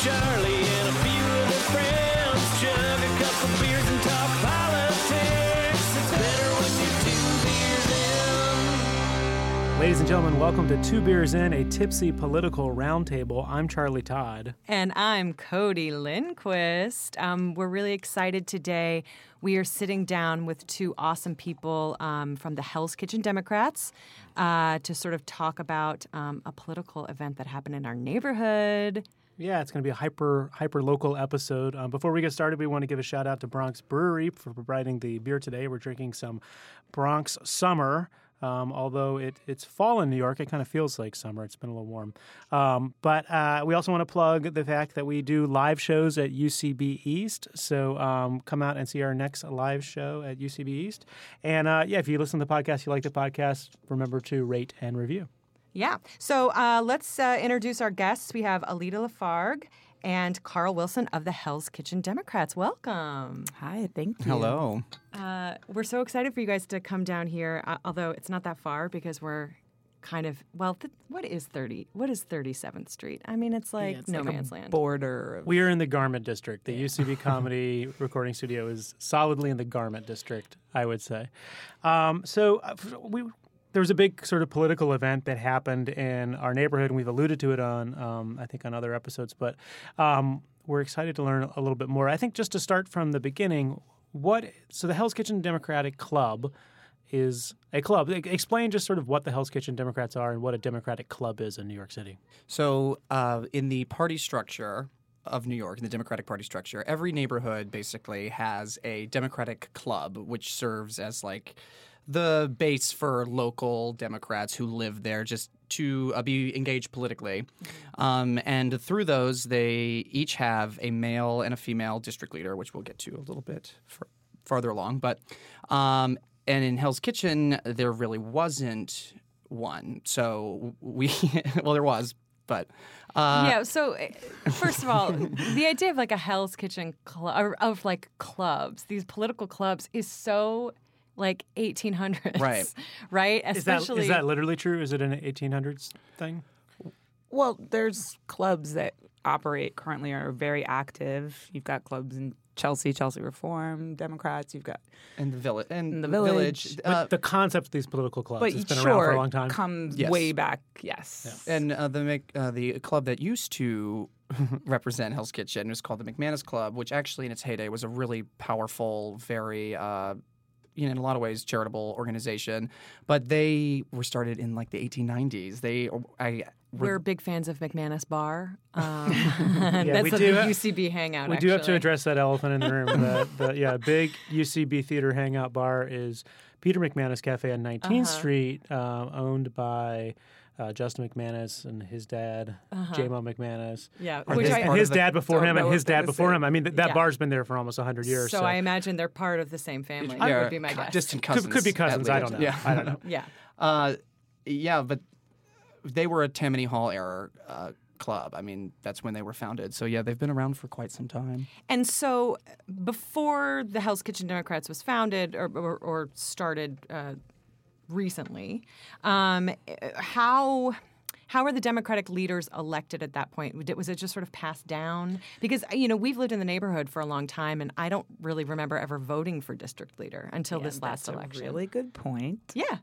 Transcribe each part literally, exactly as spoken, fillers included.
Charlie and a few of their friends. Chug a couple beers and talk politics. It's better when you're two beers in. Ladies and gentlemen, welcome to Two Beers In, a tipsy political roundtable. I'm Charlie Todd. And I'm Cody Lindquist. Um, we're really excited today. We are sitting down with two awesome people um, from the Hell's Kitchen Democrats uh, to sort of talk about um, a political event that happened in our neighborhood. Yeah, it's going to be a hyper hyper local episode. Um, before we get started, we want to give a shout out to Bronx Brewery for providing the beer today. We're drinking some Bronx Summer. Um, although it, it's fall in New York, it kind of feels like summer. It's been a little warm. Um, but uh, we also want to plug the fact that we do live shows at U C B East. So um, come out and see our next live show at U C B East. And uh, yeah, if you listen to the podcast, you like the podcast, remember to rate and review. Yeah. So uh, let's uh, introduce our guests. We have Alida Lafargue and Carl Wilson of the Hell's Kitchen Democrats. Welcome. Hi, thank you. Hello. Uh, we're so excited for you guys to come down here, uh, although it's not that far because we're kind of, well, th- what is thirty? What is thirty-seventh Street? I mean, it's like Yeah, it's no like man's a land. Border. Of, We are in the Garment District. The U C B Comedy Recording Studio is solidly in the Garment District, I would say. Um, so uh, we... There was a big sort of political event that happened in our neighborhood, and we've alluded to it on, um, I think, on other episodes. But um, we're excited to learn a little bit more. I think just to start from the beginning, what so the Hell's Kitchen Democratic Club is a club. Explain just sort of what the Hell's Kitchen Democrats are and what a Democratic Club is in New York City. So uh, in the party structure of New York, in the Democratic Party structure, every neighborhood basically has a Democratic club, which serves as like the base for local Democrats who live there just to uh, be engaged politically. Um, and through those, they each have a male and a female district leader, which we'll get to a little bit f- farther along. But um, and in Hell's Kitchen, there really wasn't one. So we – well, there was, but uh, yeah. So uh, first of all, the idea of like a Hell's Kitchen club, of like clubs, these political clubs, is so – like eighteen hundreds, Right. right? Is that, Especially, is that literally true? Is it an eighteen hundreds thing? well, there's clubs that operate currently are very active. You've got clubs in Chelsea, Chelsea Reform, Democrats. You've got and the village and In the the village. village. But Uh, the concept of these political clubs but has been sure, around for a long time. comes Yes. way back. Yes. And uh, the Mc- uh, the club that used to represent Hell's Kitchen was called the McManus Club, which actually in its heyday was a really powerful, very, uh, you know, in a lot of ways, charitable organization. But they were started in like the eighteen nineties. They, I, we're big fans of McManus Bar. Um, Yeah, that's we a, do the ha- U C B hangout. We actually. do have to address that elephant in the room. the, the, yeah, big U C B Theater Hangout Bar is Peter McManus Cafe on nineteenth Uh-huh. Street, uh, owned by uh, Justin McManus and his dad, Uh-huh. J Mo McManus. Yeah, And which his, I- and part his of the- dad before don't him know and what his they're dad gonna before say. him. I mean, th- that Yeah. bar's been there for almost one hundred years. So, So, I imagine they're part of the same family. Yeah, would be my guess. distant could, cousins. could be at cousins. I don't know. least. Yeah. I don't know. Yeah. Uh, yeah, but they were a Tammany Hall era uh, club. I mean, that's when they were founded. So yeah, they've been around for quite some time. And so before the Hell's Kitchen Democrats was founded or, or, or started uh, recently, um, how how are the Democratic leaders elected at that point? Was it just sort of passed down? Because, you know, we've lived in the neighborhood for a long time, and I don't really remember ever voting for district leader until Yeah, this last that's election. a really good point. Yeah.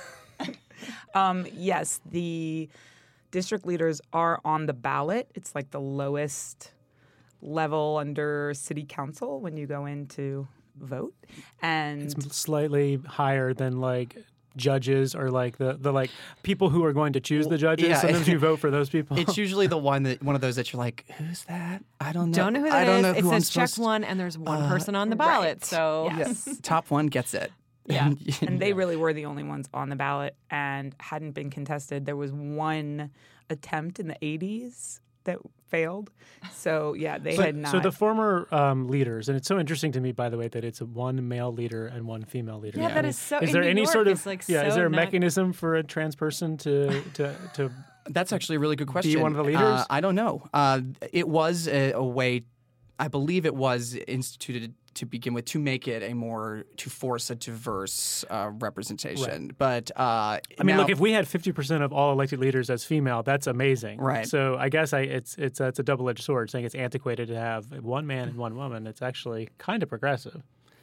Um, yes, the district leaders are on the ballot. It's like the lowest level under city council when you go in to vote. And It's slightly higher than like judges or like the, the like people who are going to choose the judges. yeah. Sometimes you vote for those people. It's usually the one that one of those that you're like, who's that? I don't know. Don't know who I that don't is. know It who I'm says check supposed to- one, and there's one Uh, person on the ballot. right. So Yes. Top one gets it. Yeah. and they really were the only ones on the ballot and hadn't been contested. There was one attempt in the eighties that failed. So, yeah, they So, had not. so the former um, leaders, and it's so interesting to me, by the way, that it's a one male leader and one female leader. Yeah, I that mean, is so- Is in there New any York, sort of it's, like, yeah? Is so there a not- mechanism for a trans person to to to? That's actually a really good question. one of the leaders? Uh, I don't know. Uh, it was a, a way. I believe it was instituted to begin with to make it a more to force a diverse uh, representation. But uh, I mean, now- look, if we had fifty percent of all elected leaders as female, that's amazing. Right. So I guess I, it's it's uh, it's a double edged sword. Saying it's antiquated to have one man and one woman, it's actually kind of progressive.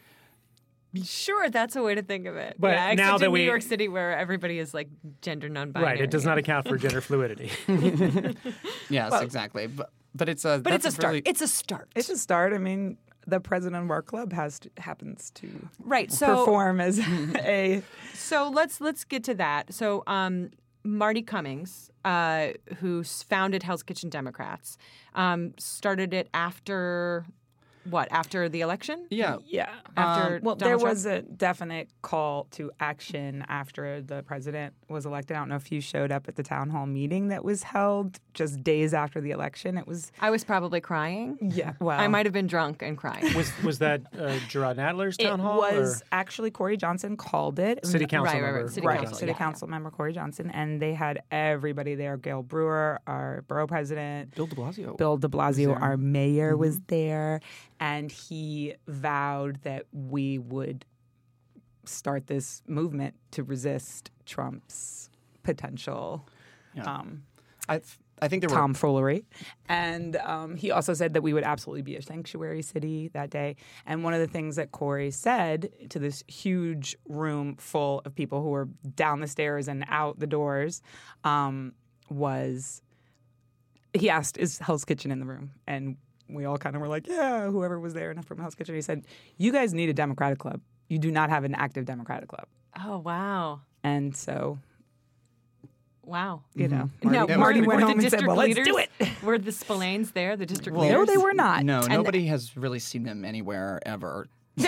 Sure, that's a way to think of it. But yeah, now except that in we- New York City, where everybody is like gender non-binary. Right. It does not account for gender fluidity. yes, exactly. But but it's a But it's a that's start. really- It's a start. It's a start. I mean, the president of our club has to, happens to right. So perform as a So let's let's get to that. So um, Marty Cummings, uh, who s- founded Hell's Kitchen Democrats, um, started it after what? After the election? yeah. yeah. After Um, well, Donald there Trump? was a definite call to action after the president was elected. I don't know if you showed up at the town hall meeting that was held just days after the election. It was I was probably crying. yeah. Well, I might have been drunk and crying. was was that uh, Gerard Nadler's It town hall? was or actually Corey Johnson called it. city council Right, right, right. member? City right, council, City yeah. Council member Corey Johnson, and they had everybody there. Gail Brewer, our borough president, Bill de Blasio. Bill de Blasio, there. our mayor, Mm-hmm. was there, and he vowed that we would start this movement to resist Trump's potential Yeah. um, I th- I think there were tomfoolery. And um, he also said that we would absolutely be a sanctuary city that day. And one of the things that Corey said to this huge room full of people who were down the stairs and out the doors um, was he asked, "Is Hell's Kitchen in the room?" And we all kind of were like, yeah, whoever was there from Hell's Kitchen. He said, "You guys need a Democratic club. You do not have an active Democratic club." Oh wow, And so, wow. you know, Marty- No, yeah, Marty were, went were home the and said, district "Well, let's leaders, do it." Were the Spillanes there? The district Well, leaders? No, they were not. No, And- nobody has really seen them anywhere ever.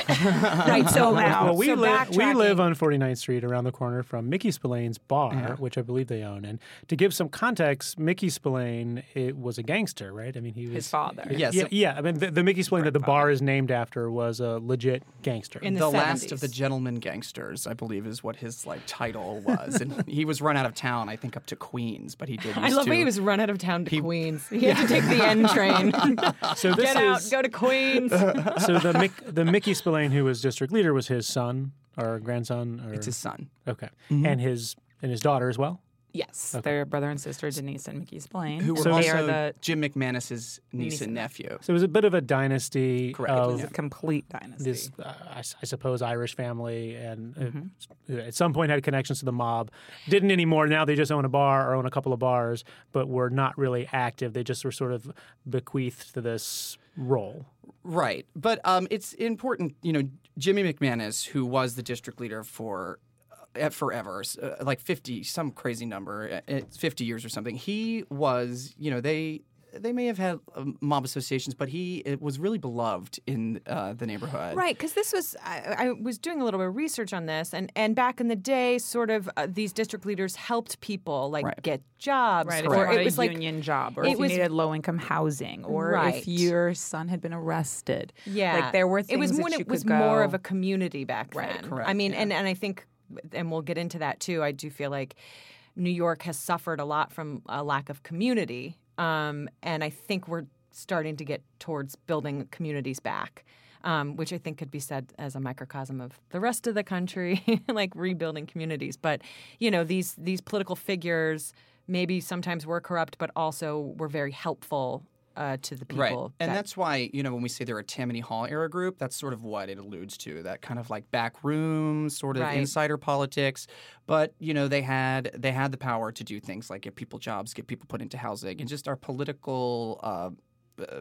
Right. So now, Well, we, So li- we backtracking- live on forty-ninth Street around the corner from Mickey Spillane's bar, which I believe they own. And to give some context, Mickey Spillane it was a gangster, right? I mean, he was his father. Yes. Yeah, yeah. I mean, the, the Mickey Spillane that the bar is named after was a legit gangster. In the the last of seventies. the gentlemen gangsters, I believe, is what his like title was, and he was run out of town. I think up to Queens, but he did. I used love to, how he was run out of town to he- Queens. He had to take the N train. so this Get out, is go to Queens. so the Mick, the Mickey Spillane who was district leader was his son or grandson or It's his son. okay, and his and his daughter as well. Yes, their brother and sister Denise and Mickey Spillane. Who were So- also they are the Jim McManus's niece, Niece and and nephew. So it was a bit of a dynasty Correct. of Yeah. complete dynasty. this, uh, I, s- I suppose, Irish family, and uh, Mm-hmm. at some point had connections to the mob. Didn't anymore. Now they just own a bar or own a couple of bars, but were not really active. They just were sort of bequeathed to this role. Right. But um, it's important, you know, Jimmy McManus, who was the district leader for uh, forever, uh, like fifty, some crazy number, uh, fifty years or something, he was, you know, they they may have had um, mob associations, but he it was really beloved in uh, the neighborhood. Right, because this was I, I was doing a little bit of research on this, and, and back in the day, sort of uh, these district leaders helped people like Right. get jobs, Right, if or you had it was a like union job, or it if was- you needed low-income housing, or Right. if your son had been arrested. yeah, like there were things it was that when you it was could more go- of a community back Right, then. correct, I mean, yeah. and and I think, and we'll get into that too. I do feel like New York has suffered a lot from a lack of community, um, and I think we're starting to get towards building communities back. Um, which I think could be said as a microcosm of the rest of the country, like rebuilding communities. But you know, these these political figures maybe sometimes were corrupt, but also were very helpful uh, to the people. Right. And that- that's why, you know, when we say they're a Tammany Hall era group, that's sort of what it alludes to, that kind of like back room, sort of Right. insider politics. But, you know, they had they had the power to do things like get people jobs, get people put into housing, and just our political uh, uh,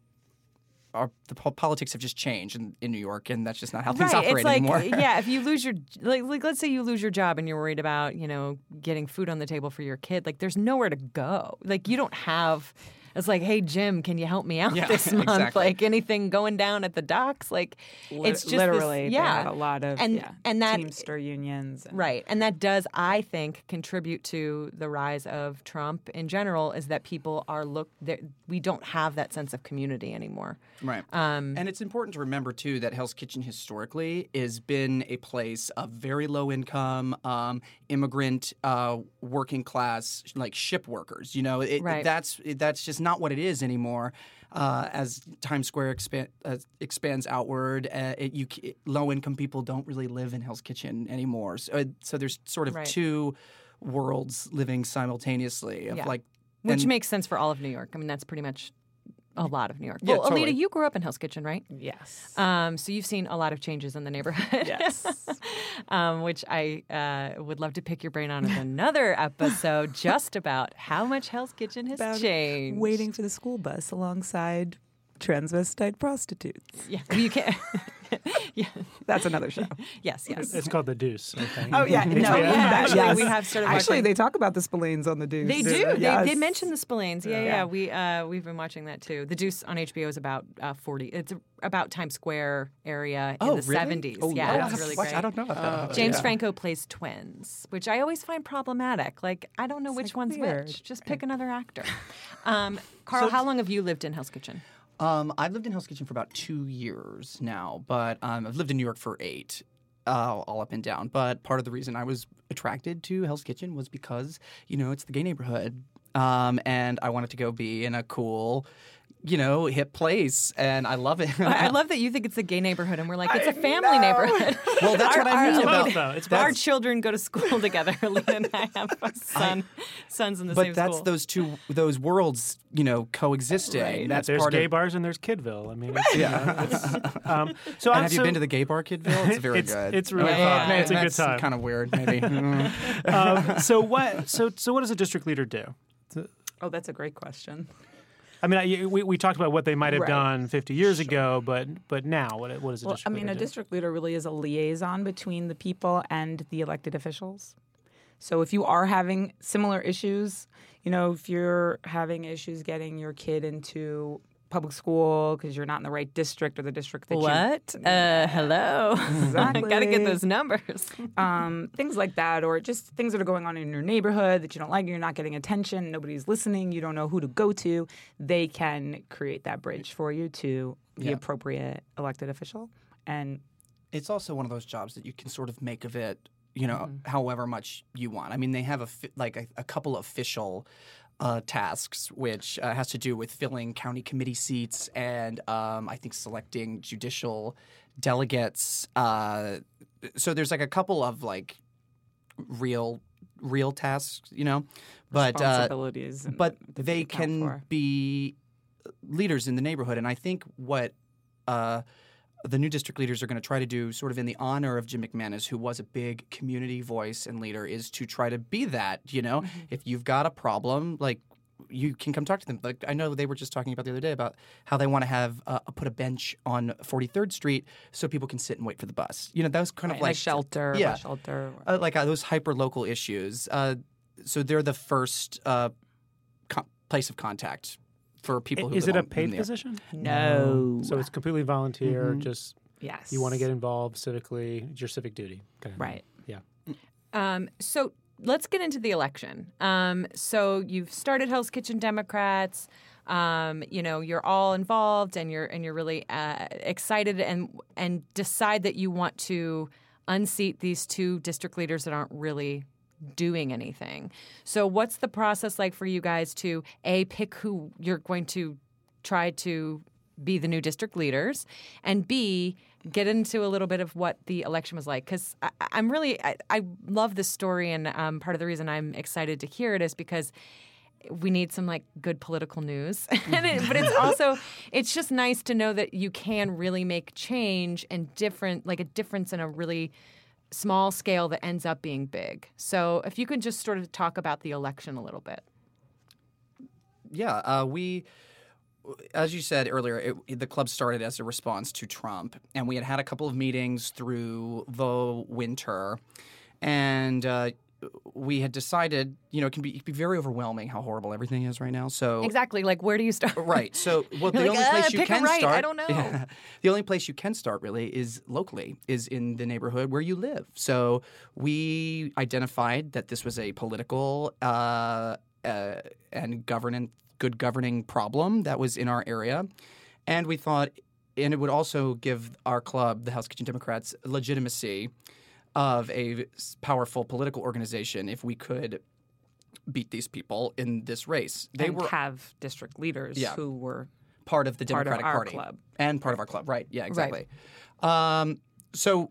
our the po- politics have just changed in, in New York, and that's just not how things right. operate It's like, anymore. yeah, if you lose your like, like, let's say you lose your job and you're worried about, you know, getting food on the table for your kid. Like, there's nowhere to go. Like, you don't have. It's like, hey Jim, can you help me out Yeah, this month? exactly. Like anything going down at the docks? Like, Li- it's just literally, this, they yeah, had a lot of and yeah, and that Teamster unions. And, Right. And that does, I think, contribute to the rise of Trump in general, is that people are look we don't have that sense of community anymore. Right. Um, and it's important to remember, too, that Hell's Kitchen historically has been a place of very low income, um, immigrant, uh, working class, like ship workers. You know, it, Right. that's that's just not what it is anymore. Uh, as Times Square expand, uh, expands outward, uh, it, you, it, low-income people don't really live in Hell's Kitchen anymore. So, uh, so there's sort of Right. two worlds living simultaneously. Of Yeah. like, Which and- makes sense for all of New York. I mean, that's pretty much a lot of New York. Yeah, well, totally. Alita, you grew up in Hell's Kitchen, right? Yes. Um, so you've seen a lot of changes in the neighborhood. Yes. um, which I uh, would love to pick your brain on in another episode just about how much Hell's Kitchen has About changed. Waiting for the school bus alongside transvestite prostitutes. Yeah, you can. yeah. That's another show. Yes, yes. It's called The Deuce, I think. Oh yeah, no, Yeah, that- actually, yes. we have started Actually, watching- they talk about the Spillanes on the Deuce. They do. They, Yes. they mention the Spillanes. Yeah, yeah. Yeah. We uh, we've been watching that too. The Deuce on H B O is about uh, forty. It's about Times Square area in Oh, the really? seventies. Oh, yeah, I'll it's have to really watch- great. I don't know about that. James Yeah. Franco plays twins, which I always find problematic. Like, I don't know which like one's weird. which. Just pick another actor. Um, Carl, how long have you lived in Hell's Kitchen? Um, I've lived in Hell's Kitchen for about two years now, but um, I've lived in New York for eight, uh, all up and down. But part of the reason I was attracted to Hell's Kitchen was because, you know, it's the gay neighborhood. Um, and I wanted to go be in a cool, you know, hip place, and I love it. I love that you think it's a gay neighborhood, and we're like, it's a family neighborhood. Well, that's what I Our- mean our- about both, though. It's Our both. children go to school together. Lena and I have a son, sons in the But same that's school. those two those worlds, you know, coexisting. Right. That's there's part gay of. bars and there's Kidville. I mean, it's, yeah. it's, um, so And I'm have you so, been to the gay bar, Kidville? It's very It's- good. it's really fun. It's a good That's time. Kind of weird, maybe. um, so what? So so what does a district leader do? Oh, that's a great question. I mean, I, we we talked about what they might have Right. done fifty years ago, but but now, what what does a Well, I district mean, leader a do? district leader really is a liaison between the people and the elected officials. So if you are having similar issues, you know, if you're having issues getting your kid into public school because you're not in the right district or the district that you What? Uh, hello. Exactly. Got to get those numbers. um, things like that, or just things that are going on in your neighborhood that you don't like, you're not getting attention, nobody's listening, you don't know who to go to, they can create that bridge for you to the Yeah. appropriate elected official. And It's also one of those jobs that you can sort of make of it, you know, Mm-hmm. however much you want. I mean, they have a fi- like a, a couple official uh, tasks, which uh, has to do with filling county committee seats and um, I think selecting judicial delegates. Uh, so there's like a couple of like real real tasks, you know, but uh, responsibilities. and but that they you account can for. be leaders in the neighborhood. And I think what uh, the new district leaders are going to try to do, sort of in the honor of Jim McManus, who was a big community voice and leader, is to try to be that. You know, Mm-hmm. if you've got a problem, like you can come talk to them. Like I know they were just talking about the other day about how they want to have uh, put a bench on forty-third Street so people can sit and wait for the bus. You know, that was kind Right, of like a shelter, yeah. a shelter. uh, like uh, those hyper local issues. Uh, so they're the first uh, co- place of contact for people who Is live it a on- in paid the- position? No. So it's completely volunteer. Mm-hmm. Just Yes. you want to get involved civically. It's your civic duty. kind of thing. Right. Yeah. Um, so let's get into the election. Um, so you've started Hell's Kitchen Democrats. Um, you know, you're all involved, and you're and you're really uh, excited, and and decide that you want to unseat these two district leaders that aren't really doing anything. So what's the process like for you guys to A, pick who you're going to try to be the new district leaders, and B, get into a little bit of what the election was like? Because I'm really, I, I love this story, and um, part of the reason I'm excited to hear it is because we need some like good political news. and it, but it's also, it's just nice to know that you can really make change and different, like a difference in a really small scale that ends up being big. So if you can just sort of talk about the election a little bit. Yeah, uh, we, as you said earlier, it, the club started as a response to Trump, and we had had a couple of meetings through the winter, and uh, we had decided, you know, it can be, it can be very overwhelming how horrible everything is right now. So Exactly. Like, where do you start? Right. So, well, the You're only like, place "Uh, you pick a can right, start. I don't know. Yeah. The only place you can start really is locally, is in the neighborhood where you live. So we identified that this was a political uh, uh, and governance, good governing problem that was in our area, and we thought, and it would also give our club, the Hell's Kitchen Democrats, legitimacy of a powerful political organization if we could beat these people in this race. They and were have district leaders Yeah. who were part of the part of Democratic our Party club. and part of our club, right? Yeah, exactly. Um, so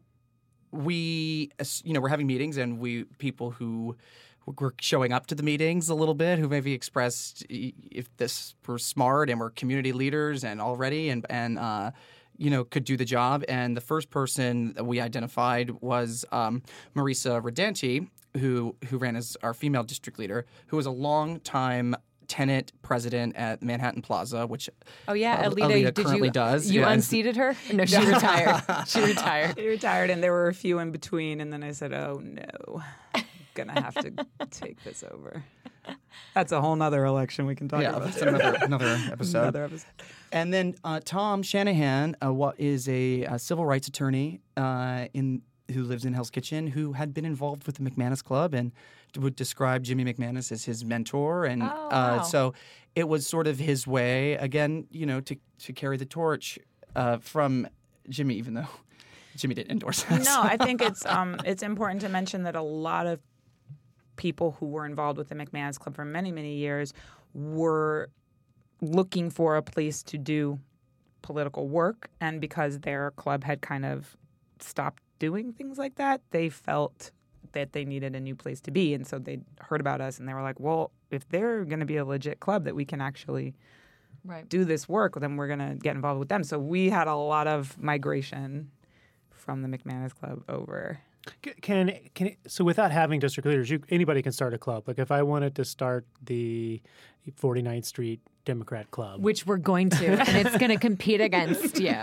we, as- you know, we're having meetings, and we people who were showing up to the meetings a little bit, who maybe expressed i- if this were smart and were community leaders and already and and uh, you know could do the job. And the first person that we identified was um, Marisa Redanti, who who ran as our female district leader, who was a long time tenant president at Manhattan Plaza, which Oh yeah, uh, Alita, Alita did currently you does. you yes. unseated her? No, she retired. She retired. They retired, and there were a few in between. And then I said, "Oh no, I'm gonna have to take this over." That's a whole nother election we can talk Yeah, about. that's another another episode. Another episode. And then uh, Tom Shanahan, uh, what is a, a civil rights attorney uh, in who lives in Hell's Kitchen, who had been involved with the McManus Club and would describe Jimmy McManus as his mentor, and Oh, uh, wow. so it was sort of his way again, you know, to to carry the torch uh, from Jimmy, even though Jimmy didn't endorse that. No, I think it's um, it's important to mention that a lot of people who were involved with the McManus Club for many, many years were looking for a place to do political work, and because their club had kind of stopped doing things like that, they felt that they needed a new place to be, and so they heard about us and they were like, well, if they're going to be a legit club that we can actually Right. do this work, then we're going to get involved with them. So we had a lot of migration from the McManus Club over. C- Can can so without having district leaders, you, anybody can start a club. Like if I wanted to start the forty-ninth Street Democrat Club, Which we're going to, and it's going to compete against you.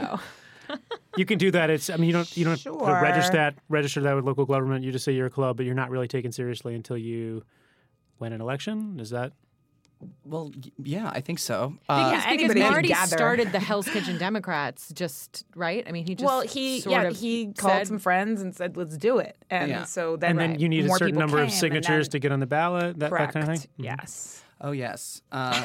you can do that. It's I mean you don't you don't have to Sure. register that register that with local government. You just say you're a club, but you're not really taken seriously until you win an election. Is that? Well, y- yeah, I think so. Uh, Because, because anybody can Marty gather. started the Hell's Kitchen Democrats, just right. I mean, he just well, he sort yeah of he called said, some friends and said, "Let's do it." And Yeah. so then, And then you need a more certain people number of came, and signatures then- to get on the ballot. That, that correct. kind of thing. Mhm. Yes. oh yes.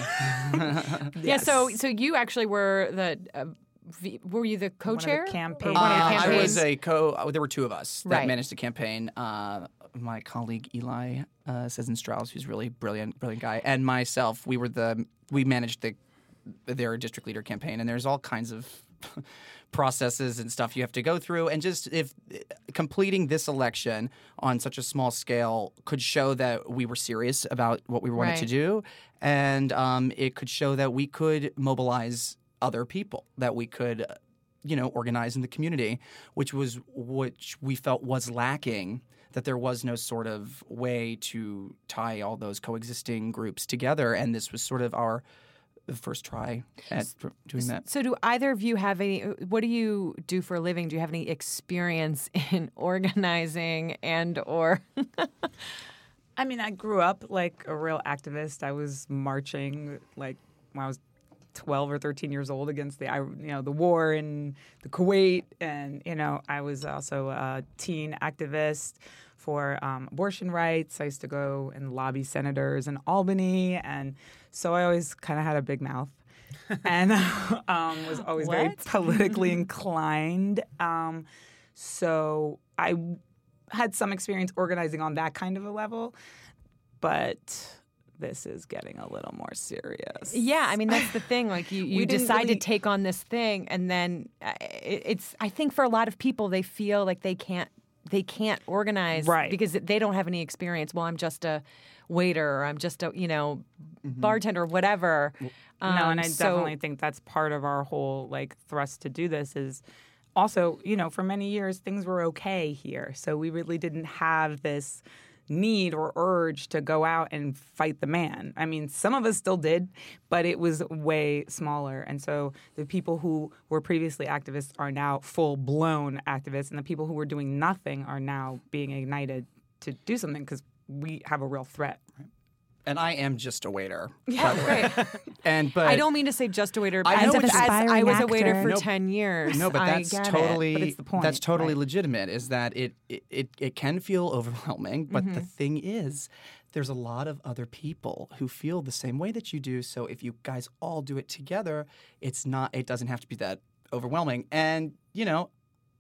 Uh, Yeah. So Yes. so you actually were the uh, v, were you the co-chair? campaign- Or one of the Uh, I was campaigns? a co. uh, There were two of us that Right. managed the campaign. Uh, my colleague Eli uh, Sezen Strauss, who's really brilliant, brilliant guy, and myself. We were the we managed the their district leader campaign, and there's all kinds of processes and stuff you have to go through. And just if completing this election on such a small scale could show that we were serious about what we wanted Right. to do, and um, it could show that we could mobilize other people, that we could you know, organize in the community, which was which we felt was lacking, that there was no sort of way to tie all those coexisting groups together. And this was sort of our first try at pr- doing that. So, do either of you have any? What do you do for a living? Do you have any experience in organizing and or? I mean, I grew up like a real activist. I was marching like when I was twelve or thirteen years old against the, you know, the war in the Kuwait, and you know, I was also a teen activist for um, abortion rights. I used to go and lobby senators in Albany, and so I always kind of had a big mouth, and um, was always very What? politically inclined. Um, so I had some experience organizing on that kind of a level, but this is getting a little more serious. Yeah, I mean that's the thing. Like you, you We didn't decide really- to take on this thing, and then uh, it, it's. I think for a lot of people, they feel like they can't. They can't organize Right. because they don't have any experience. Well, I'm just a waiter, or I'm just a you know bartender, whatever. no, Um, and I so- definitely think that's part of our whole like thrust to do this is also, you know, for many years things were okay here. So we really didn't have this need or urge to go out and fight the man. I mean, some of us still did, but it was way smaller. And so the people who were previously activists are now full-blown activists, and the people who were doing nothing are now being ignited to do something because we have a real threat. And I am just a waiter. Yeah, right. And but I don't mean to say just a waiter, but I know as, what as you- I was a waiter Aspiring for actor. ten years. No, but I that's get it. totally But it's the point, that's totally right? legitimate. Is that it, it? It it can feel overwhelming, but Mm-hmm. the thing is, there's a lot of other people who feel the same way that you do. So if you guys all do it together, it's not. It doesn't have to be that overwhelming. And you know,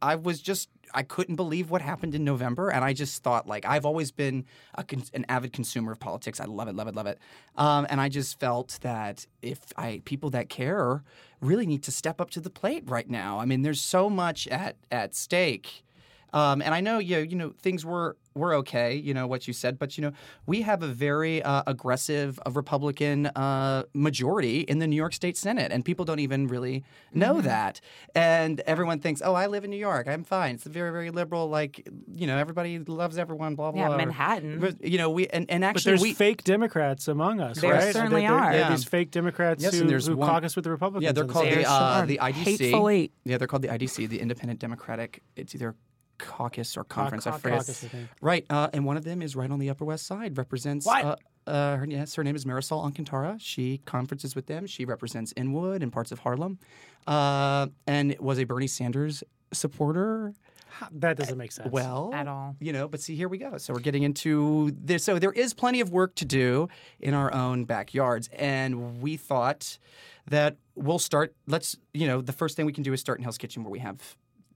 I was just I couldn't believe what happened in November, and I just thought like I've always been a con- an avid consumer of politics. I love it, love it, love it, um, and I just felt that if I people that care really need to step up to the plate right now. I mean, there's so much at at stake. Um, and I know, you know, you know, things were were okay, you know, what you said, but, you know, we have a very uh, aggressive uh, Republican uh, majority in the New York State Senate, and people don't even really know mm-hmm. that. And everyone thinks, oh, I live in New York, I'm fine. It's a very, very liberal, like, you know, everybody loves everyone, blah, blah, yeah, blah. Manhattan. But, you know, we, and, and actually but there's we... fake Democrats among us, there right? certainly there, there, are. There yeah. are these fake Democrats yes, who, and there's who one, caucus with the Republicans. Yeah, they're in the called state. the, uh, sure. the I D C. Hateful Eight. Yeah, they're called the I D C, the Independent Democratic. It's either caucus or conference. Caucus, I forget. caucus, I think. Right, uh, and one of them is right on the Upper West Side. Represents. What? Uh, uh, her, yes, her name is Marisol Alcantara. She conferences with them. She represents Inwood and parts of Harlem, uh, and was a Bernie Sanders supporter. That doesn't make sense. Well, At all. You know, but see, here we go. So we're getting into this. So there is plenty of work to do in our own backyards, and we thought that we'll start. Let's, you know, the first thing we can do is start in Hell's Kitchen, where we have.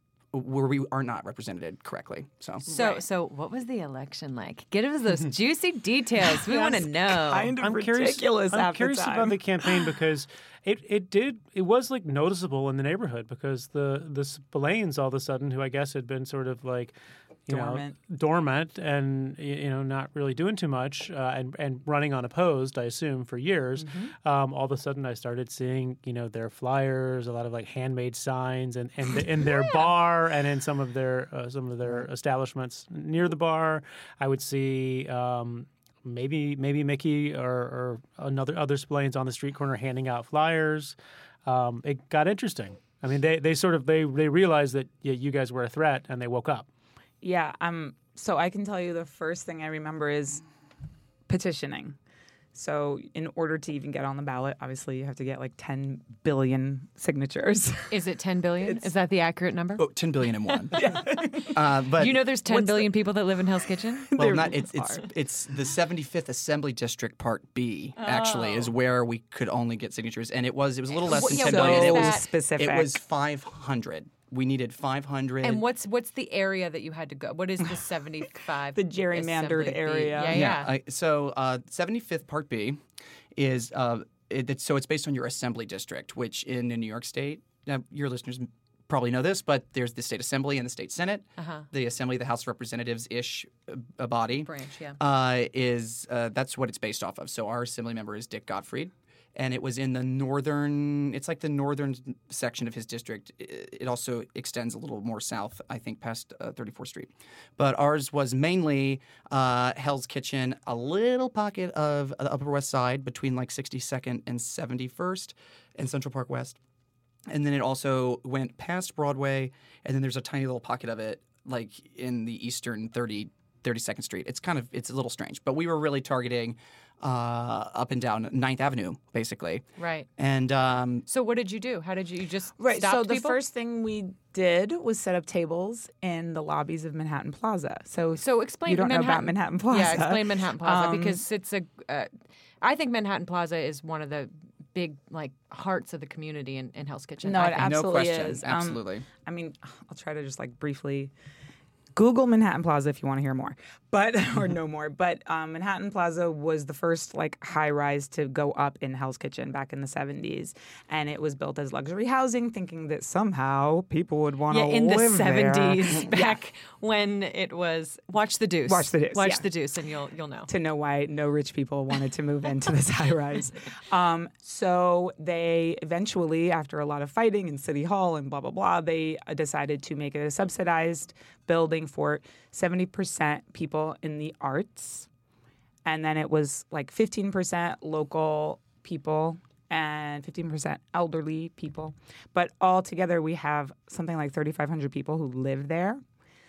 Where we are not represented correctly. So, So, Right. so what was the election like? Give us those juicy details. We want to know. Kind of I'm ridiculous. curious. I'm half the curious time. about the campaign because it, it did it was like noticeable in the neighborhood because the the Spillanes all of a sudden, who I guess had been sort of like you Dormant. know dormant and you know not really doing too much uh, and and running unopposed, I assume for years. Mm-hmm. Um, all of a sudden, I started seeing you know their flyers, a lot of like handmade signs, and and the, in their bar and in some of their uh, some of their establishments near the bar. I would see. Um, Maybe maybe Mickey or, or another other Spillanes on the street corner handing out flyers. Um, it got interesting. I mean, they, they sort of they they realized that yeah, you guys were a threat, and they woke up. Yeah, um, so I can tell you the first thing I remember is petitioning. So in order to even get on the ballot, obviously you have to get like ten billion signatures. Is it ten billion? Is that the accurate number? oh, ten billion and one. uh, but You know there's ten billion people that live in Hell's Kitchen? well, not it's it's it's the seventy-fifth Assembly District Part B. Actually, is where we could only get signatures, and it was it was a little less What- than yeah, ten what billion. is It that? was specific. It was five hundred. We needed five hundred. And what's what's the area that you had to go? What is the seventy-five? The gerrymandered Assembly be? area. Yeah, Yeah. yeah. I, so uh, seventy-fifth Part B is uh, it, it's, so it's based on your assembly district, which in, in New York State, now your listeners probably know this, but there's the state assembly and the state senate. Uh-huh. The assembly, the House of Representatives ish a body Branch, yeah. uh, is uh, that's what it's based off of. So our assembly member is Dick Gottfried. And it was in the northern, it's like the northern section of his district. It also extends a little more south, I think, past uh, thirty-fourth Street. But ours was mainly uh, Hell's Kitchen, a little pocket of the Upper West Side between like sixty-second and seventy-first and Central Park West. And then it also went past Broadway, and then there's a tiny little pocket of it like in the eastern thirty, thirty-second Street. It's kind of, it's a little strange. But we were really targeting uh, up and down Ninth Avenue, basically. Right. And um, So what did you do? How did you, you just Right. stop So the people? first thing we did was set up tables in the lobbies of Manhattan Plaza. So So explain. you don't Manhattan. know about Manhattan Plaza. Yeah, explain Manhattan Plaza Um, because it's a. Uh, I think Manhattan Plaza is one of the big like hearts of the community in, in Hell's Kitchen. No, I it think. no absolutely question. is. Um, Absolutely. I mean, I'll try to just like briefly Google Manhattan Plaza if you want to hear more, but or know more. But um, Manhattan Plaza was the first like high rise to go up in Hell's Kitchen back in the seventies, and it was built as luxury housing, thinking that somehow people would want to Yeah, in the live there. seventies, back when it was watch the Deuce. Watch the Deuce, Watch yeah. the Deuce, and you'll you'll know. To know why no rich people wanted to move into this high rise. Um, so they eventually, after a lot of fighting in City Hall and blah, blah, blah, they uh, decided to make it a subsidized building for seventy percent people in the arts. And then it was like fifteen percent local people and fifteen percent elderly people. But altogether, we have something like thirty-five hundred people who live there.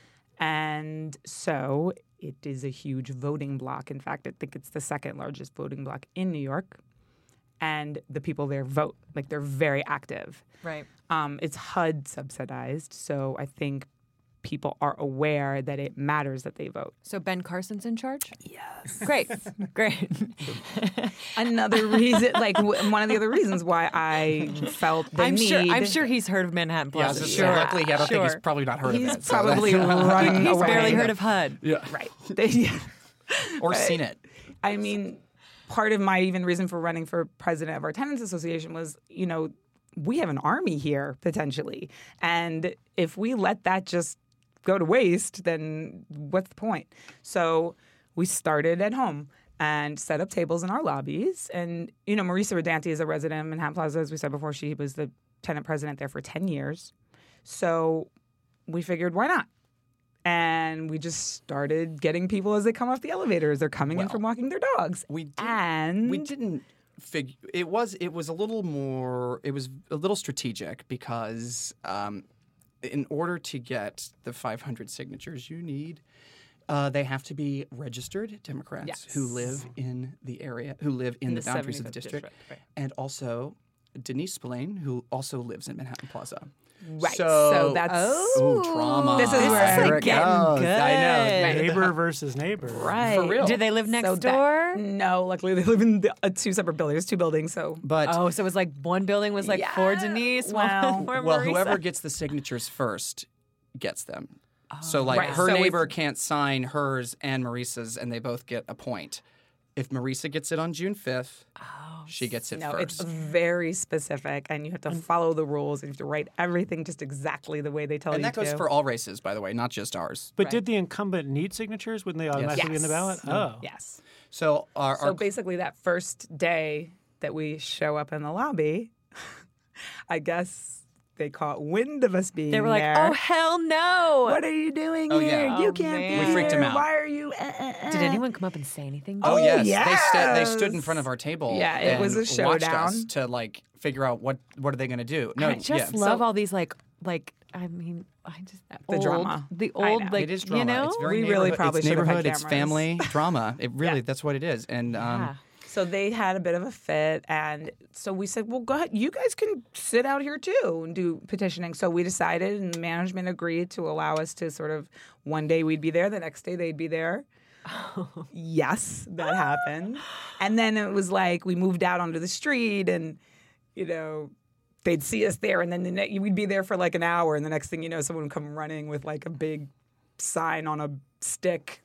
And so it is a huge voting block. In fact, I think it's the second largest voting block in New York. And the people there vote. Like, they're very active. Right. Um, it's H U D subsidized. So I think people are aware that it matters that they vote. So Ben Carson's in charge? Yes. Great. Great. Another reason, like w- one of the other reasons why I felt the I'm need. sure I'm sure he's heard of Manhattan Yeah, Plaza. so Sure. luckily, I don't think he's Sure. probably not heard He's of it. so probably that's- running He's away. barely heard of H U D. yeah. Right. They- Or seen it. I mean, part of my even reason for running for president of our tenants association was, you know, we have an army here potentially. And if we let that just go to waste, then what's the point? So we started at home and set up tables in our lobbies. And, you know, Marisa Rodanti is a resident of Manhattan Plaza. As we said before, she was the tenant president there for ten years. So we figured, why not? And we just started getting people as they come off the elevators. They're coming in Well, from walking their dogs. We did, and we didn't figure it was it was a little more it was a little strategic because um, in order to get the five hundred signatures you need, uh, they have to be registered Democrats Yes. who live in the area, who live in, In the, the boundaries of the seventy-fifth district, district, right. and also Denise Spillane, who also lives in Manhattan Plaza. Right. So, So that's ooh, trauma. This is This where is There like it getting goes. good. I know. Neighbor versus neighbor. right. For real. Do they live next So that- door? no, luckily they live in the, uh, two separate buildings, two buildings. So But Oh, so it was like one building was like for Yeah. Denise, Well- one for well, Marisa. whoever gets the signatures first gets them. so like Right. her So neighbor it's- can't sign hers and Marisa's, and they both get a point. If Marisa gets it on June fifth, she gets it no, first. it's very specific, and you have to follow the rules. And you have to write everything just exactly the way they tell and you that goes to. for all races, by the way, not just ours. But did the incumbent need signatures? Wouldn't they automatically be in the ballot? Oh. Yes. So our, So our basically, that first day that we show up in the lobby, I guess they caught wind of us being They were like, there. "Oh hell no!" What are you doing Oh, here? yeah. You Oh, can't man. be We freaked here. him out. Why are you? Uh, uh, uh. Did anyone come up and say anything? oh Oh, yes, yes. they sta- they stood in front of our table. Yeah, it was and a watched us showdown. to like figure out what what are they going to do. No, I just yeah. love So- all these like like I mean I just The old- drama. the I old know. like It is drama. you know It's very We really neighborhood- probably it's should have had neighborhood. It's cameras. family drama. It really Yeah. that's what it is. And um, yeah. So they had a bit of a fit, and so we said, "Well, go ahead. You guys can sit out here too and do petitioning." So we decided, and management agreed to allow us to sort of one day we'd be there, the next day they'd be there. Yes, that happened. And then it was like we moved out onto the street, and you know they'd see us there, and then the ne- we'd be there for like an hour, and the next thing you know, someone would come running with like a big sign on a stick.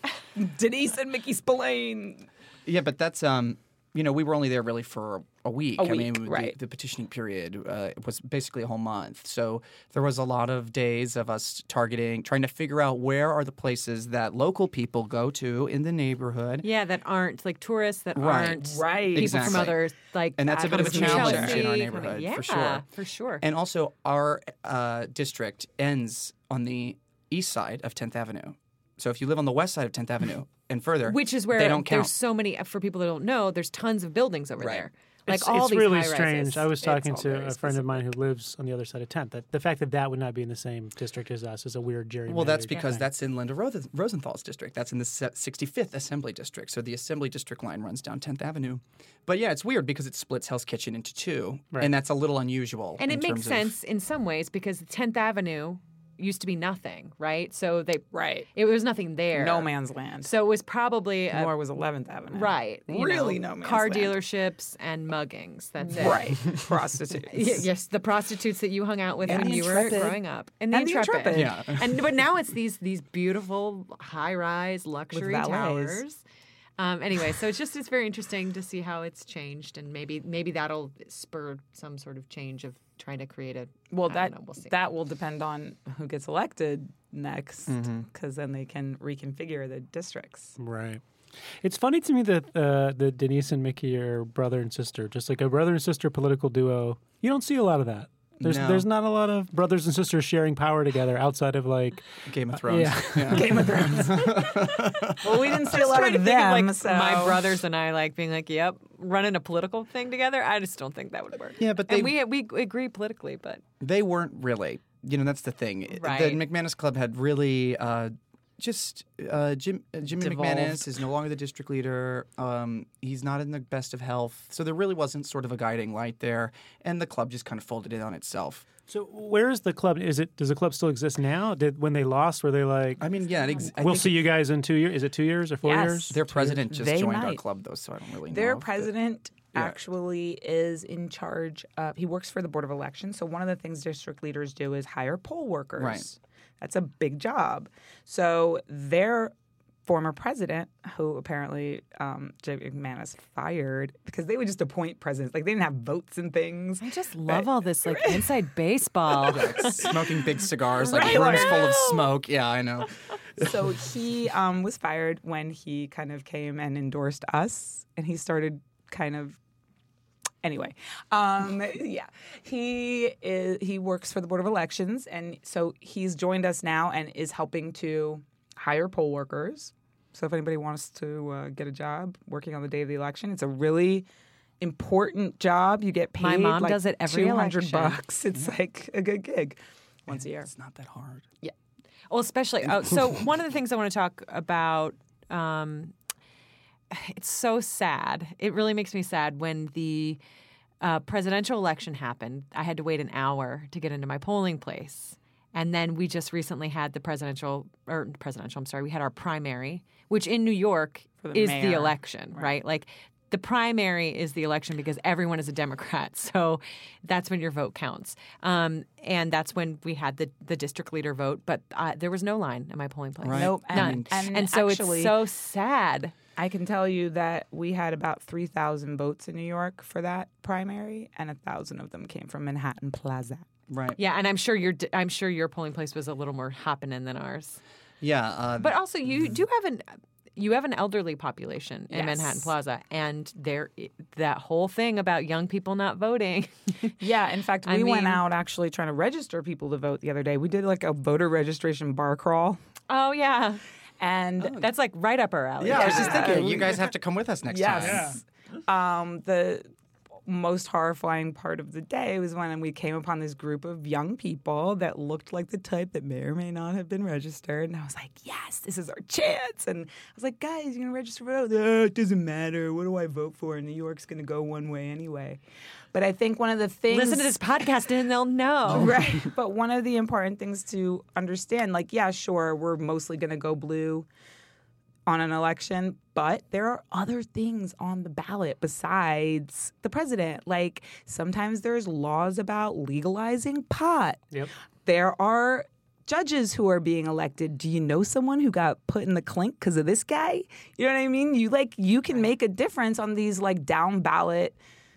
Denise and Mickey Spillane. yeah, but that's um, you know, we were only there really for a week. A I mean, week, the, right. the petitioning period uh, was basically a whole month. So there was a lot of days of us targeting, trying to figure out where are the places that local people go to in the neighborhood. Yeah, that aren't like tourists that Right. aren't Right. people Exactly. from other like And that's a bit of a coming from challenge Chelsea, in our coming- neighborhood, yeah, for sure. for sure. And also, our uh, district ends on the east side of tenth Avenue. So if you live on the west side of tenth Avenue and further, Which is where they don't count. there's so many for people that don't know. There's tons of buildings over Right. there, like It's, all it's these really high-rises. strange. I was It's talking all to very a friend of mine who lives on the other side of tenth. That the fact that that would not be in the same district as us is a weird gerrymandered. Well, that's because thing. that's in Linda Roth- Rosenthal's district. That's in the se- sixty-fifth Assembly District. So the Assembly District line runs down tenth Avenue. But yeah, it's weird because it splits Hell's Kitchen into two, Right. and that's a little unusual. and in it makes terms of- sense in some ways because tenth Avenue used to be nothing, right? So they Right. it was nothing there. No man's land. So it was probably a, Nor was eleventh Avenue. right. you Really know, no man's car land. dealerships and muggings. That's it. Right. Prostitutes. Y- yes, the prostitutes that you hung out with And when the you were Intrepid. growing up, and the And the Intrepid. Intrepid. Yeah. and but now it's these these beautiful high-rise luxury valets. towers. Um, anyway, so it's just it's very interesting to see how it's changed, and maybe maybe that'll spur some sort of change of trying to create a. Well, I that don't know, we'll see. that will depend on who gets elected next, because Mm-hmm. then they can reconfigure the districts. Right. It's funny to me that uh, that Denise and Mickey are brother and sister, just like a brother and sister political duo. You don't see a lot of that. There's No. there's not a lot of brothers and sisters sharing power together outside of like Game of Thrones. yeah. Game of Thrones. well, we didn't see a Just lot trying of to think of, them. like so my brothers and I like being like, "Yep, running a political thing together." I just don't think that would work. Yeah, but and they- we we agree politically, but They weren't really. You know, that's the thing. Right. The McManus Club had really uh, just uh, Jim, uh, Jimmy Devolved. McManus is no longer the district leader. Um, he's not in the best of health. So there really wasn't sort of a guiding light there. And the club just kind of folded in on itself. So where is the club? Is it does the club still exist now? Did when they lost, were they like, I mean, yeah, it ex- I we'll think see you guys in two years? Is it two years or four Yes. years? Their president just They joined our might. club, though, so I don't really know. Their if the- president Yeah. actually is in charge of, he works for the Board of Elections. So one of the things district leaders do is hire poll workers. Right. That's a big job. So their former president, who apparently um, Jim McManus fired because they would just appoint presidents. Like they didn't have votes and things. I just love all this like inside baseball. smoking big cigars, like Right, rooms I full of know. smoke. Yeah, I know. So he um, was fired when he kind of came and endorsed us, and he started kind of. Anyway, um, yeah, he is. He works for the Board of Elections, and so he's joined us now and is helping to hire poll workers. So if anybody wants to uh, get a job working on the day of the election, it's a really important job. You get paid. My mom like does it every two hundred election. bucks. It's like a good gig once a year. It's not that hard. Well, especially oh, so. One of the things I want to talk about. Um, it's so sad. It really makes me sad when the uh, presidential election happened. I had to wait an hour to get into my polling place, and then we just recently had the presidential or presidential. I'm sorry, we had our primary, which in New York For the is mayor. the election, right? Like. The primary is the election because everyone is a Democrat. So that's when your vote counts. Um, and that's when we had the, the district leader vote. But uh, there was no line in my polling place. Right. Nope. None. And, And, so actually, it's so sad. I can tell you that we had about three thousand votes in New York for that primary, and one thousand of them came from Manhattan Plaza. Right. Yeah, and I'm sure your I'm sure your polling place was a little more hopping than ours. Yeah. Uh, But also, you do have an you have an elderly population in Yes. Manhattan Plaza, and there that whole thing about young people not voting. Yeah, in fact, we I went mean- out actually trying to register people to vote the other day. We did like a voter registration bar crawl, Oh yeah, and that's like right up our alley. yeah, I was just Yeah. thinking, We- you guys have to come with us next time. yes, um, the most horrifying part of the day was when we came upon this group of young people that looked like the type that may or may not have been registered. And I was like, yes, this is our chance. And I was like, guys, you're going to register for vote? Oh, it doesn't matter. What do I vote for? New York's going to go one way anyway. But I think one of the things... Listen to this podcast and they'll know. Right. But one of the important things to understand, like, yeah, sure, we're mostly going to go blue on an election, but there are other things on the ballot besides the president. Like sometimes there's laws about legalizing pot. Yep. There are judges who are being elected. Do you know someone who got put in the clink because of this guy? You know what I mean? You like you can make a difference on these like down ballot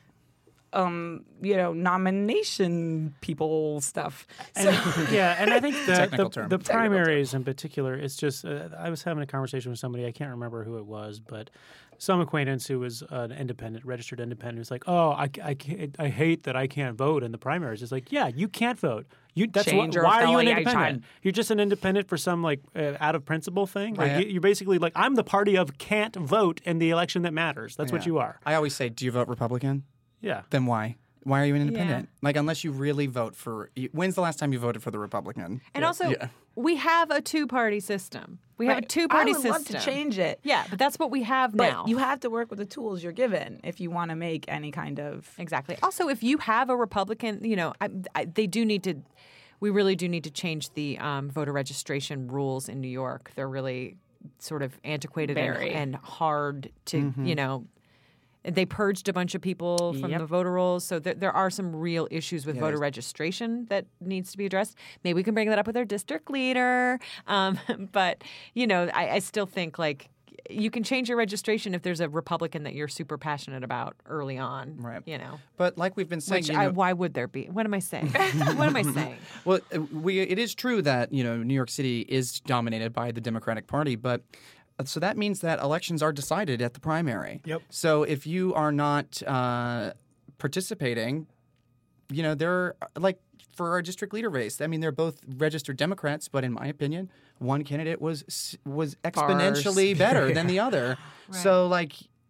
um, you know, nomination people stuff. So, Yeah, and I think that Technical the, term. the Technical primaries in particular, it's just, uh, I was having a conversation with somebody, I can't remember who it was, but some acquaintance who was an independent, registered independent, was like, oh, I, I, can't, I hate that I can't vote in the primaries. It's like, yeah, you can't vote. You, that's Change wh- your why are you an affiliation. independent? You're just an independent for some like uh, out of principle thing. Like I- you, you're basically like, I'm the party of can't vote in the election that matters. That's what Yeah. you are. I always say, do you vote Republican? Yeah. Then why? Why are you an independent? Like, unless you really vote for. you- When's the last time you voted for the Republican? And also, Yeah. we have a two-party system. We have a two-party I would system. love to change it. Yeah, but that's what we have But now. you have to work with the tools you're given if you want to make any kind of. Exactly. Also, if you have a Republican, you know, I, I, they do need to. We really do need to change the um, voter registration rules in New York. They're really sort of antiquated and, Very. and hard to, you know. They purged a bunch of people from Yep. the voter rolls, so there, there are some real issues with voter registration that needs to be addressed. Maybe we can bring that up with our district leader. Um, but you know, I, I still think like you can change your registration if there's a Republican that you're super passionate about early on. Right. You know. But like we've been saying, Which you I, know, why would there be? What am I saying? what am I saying? well, uh, we it is true that you know New York City is dominated by the Democratic Party, but uh, so that means that elections are decided at the primary. Yep. So if you are not uh, participating, you know they're like for our district leader race. I mean, they're both registered Democrats, but in my opinion, one candidate was was exponentially better than the other. So like.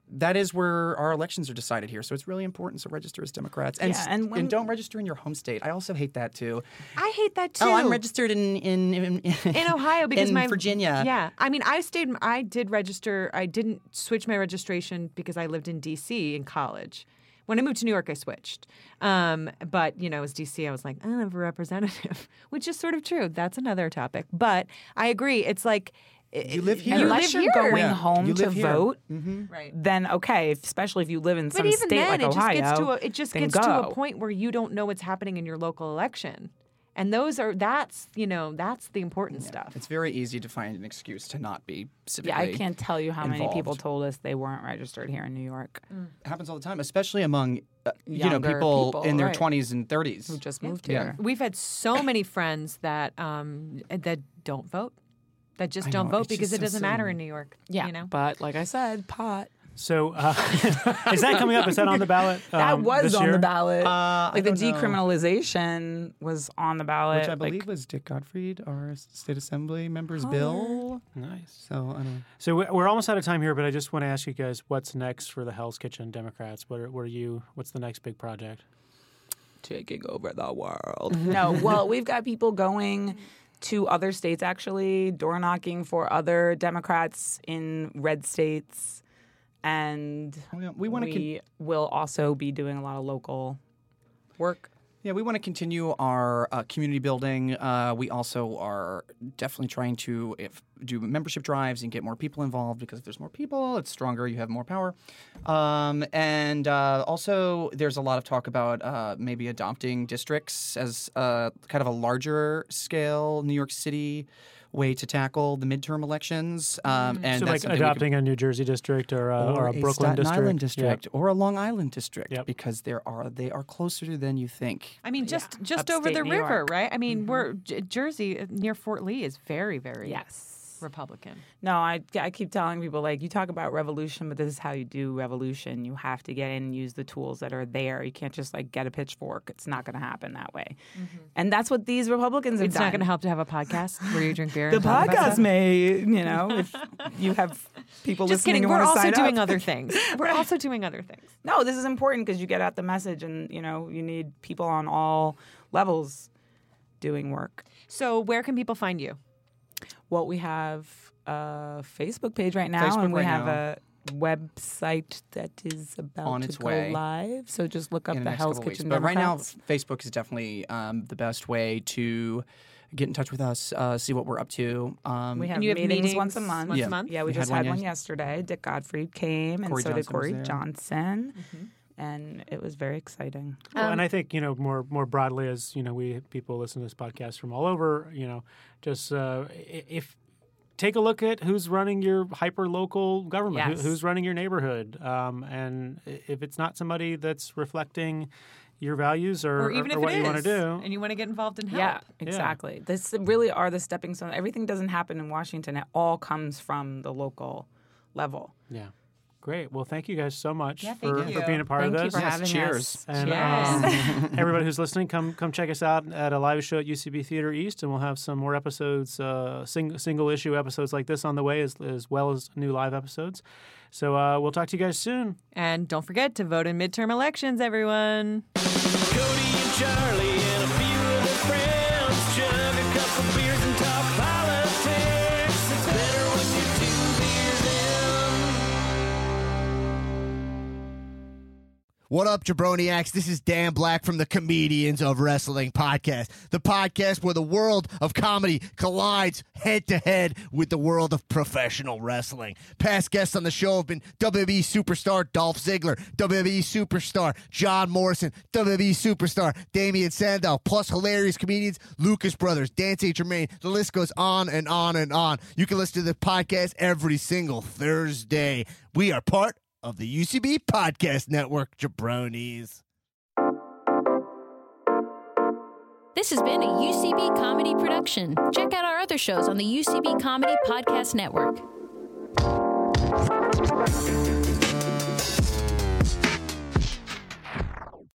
that is where our elections are decided here. So it's really important. So register as Democrats, and Yeah, and when- and don't register in your home state. I also hate that too. I hate that too. Oh, I'm registered in in in, in Ohio because in my Virginia. Yeah, I mean, I stayed. I did register. I didn't switch my registration because I lived in D C in college. When I moved to New York, I switched. Um, but you know, as D C, I was like, I don't have a representative, which is sort of true. That's another topic. But I agree. It's like You live here. You Unless live you're here. going Yeah. home You to live here. vote, Right. then okay, if- especially if you live in But some even state then, like it just Ohio, gets to a, it just then gets go. to a point where you don't know what's happening in your local election, and those are that's you know that's the important stuff. It's very easy to find an excuse to not be civically. Yeah, I can't tell you how many people involved. told us they weren't registered here in New York It happens all the time, especially among uh, you know Younger people, people, in their right. twenties and thirties. who just moved Yeah. here. We've had so many friends that um, that don't vote, that just I don't know, vote it's because just it so doesn't matter silly. in New York. Yeah, you know. but like I said, pot. So uh, is that coming up? Is that on the ballot? That um, was this on year? the ballot. Uh, I like the don't know. decriminalization was on the ballot. Which I like- believe was Dick Gottfried, our state assembly member's bill. Nice. So I don't know. So we- we're almost out of time here, but I just want to ask you guys, what's next for the Hell's Kitchen Democrats? What are, what are you? What's the next big project? taking over the world. No, well, we've got people going to other states, actually, door knocking for other Democrats in red states. And We, we want to. we will also be doing a lot of local work. Yeah, we want to continue our uh, community building. Uh, we also are definitely trying to if, do membership drives and get more people involved because if there's more people, it's stronger, you have more power. Um, and uh, also, there's a lot of talk about uh, maybe adopting districts as uh, kind of a larger scale New York City way to tackle the midterm elections. Um, and so that's like something we could- adopting a New Jersey district or a, or a Brooklyn Staten district, Island district Yep. or a Long Island district Yep. because there are they are closer than you think. I mean, just just upstate over the New river, York. right? I mean, we're J- Jersey uh, near Fort Lee is very, very Yes. Republican. No, I, I keep telling people, like, you talk about revolution, but this is how you do revolution. You have to get in and use the tools that are there. You can't just, like, get a pitchfork. It's not going to happen that way. And that's what these Republicans have It's done. not going to help to have a podcast where you drink beer. The and talk about podcast stuff. may, you know, if you have people Just listening kidding. and We're want to also sign doing up. other things. We're also doing other things. No, this is important because you get out the message and, you know, you need people on all levels doing work. So, where can people find you? Well, we have a Facebook page right now, Facebook and we right have now. a website that is about On to its go way. live. So just look up in the the next Hell's couple weeks. Kitchen But right now, Democrats. Facebook is definitely um, the best way to get in touch with us, uh, see what we're up to. Um, we have, you have meetings, meetings once a month. once a Yeah. month? Yeah, we, We just had had one one, yes- yesterday. Dick Gottfried came, Corey and so did Johnson was Corey there. Johnson, Mm-hmm. and it was very exciting. Well, and I think you know more more broadly, as you know, we people listen to this podcast from all over. You know, just uh, i- if take a look at who's running your hyper local government, who, Yes. who's running your neighborhood, um, and i- if it's not somebody that's reflecting your values or, Or even if what it you want to is, do, and you want to get involved and help. Yeah, exactly. This really are the stepping stones. Everything doesn't happen in Washington. It all comes from the local level. yeah. Great. Well, thank you guys so much Yeah, thank for, you. for being a part Thank of you this. for Yes, having cheers. us. And Cheers. um, everybody who's listening, come come check us out at a live show at U C B Theater East, and we'll have some more episodes, uh, sing, single issue episodes like this on the way, as, as well as new live episodes. So uh, we'll talk to you guys soon. And don't forget to vote in midterm elections, everyone. Cody and Charlie and a few of their friends chug a couple beers and talk politics. It's better when you do beers in. What up, Jabroniacs? This is Dan Black from the Comedians of Wrestling podcast, the podcast where the world of comedy collides head-to-head with the world of professional wrestling. Past guests on the show have been W W E superstar Dolph Ziggler, W W E superstar John Morrison, W W E superstar Damian Sandow, plus hilarious comedians Lucas Brothers, Dan Saint Germain. The list goes on and on and on. You can listen to the podcast every single Thursday. We are part of the U C B Podcast Network, jabronis. This has been a U C B Comedy production. Check out our other shows on the U C B Comedy Podcast Network.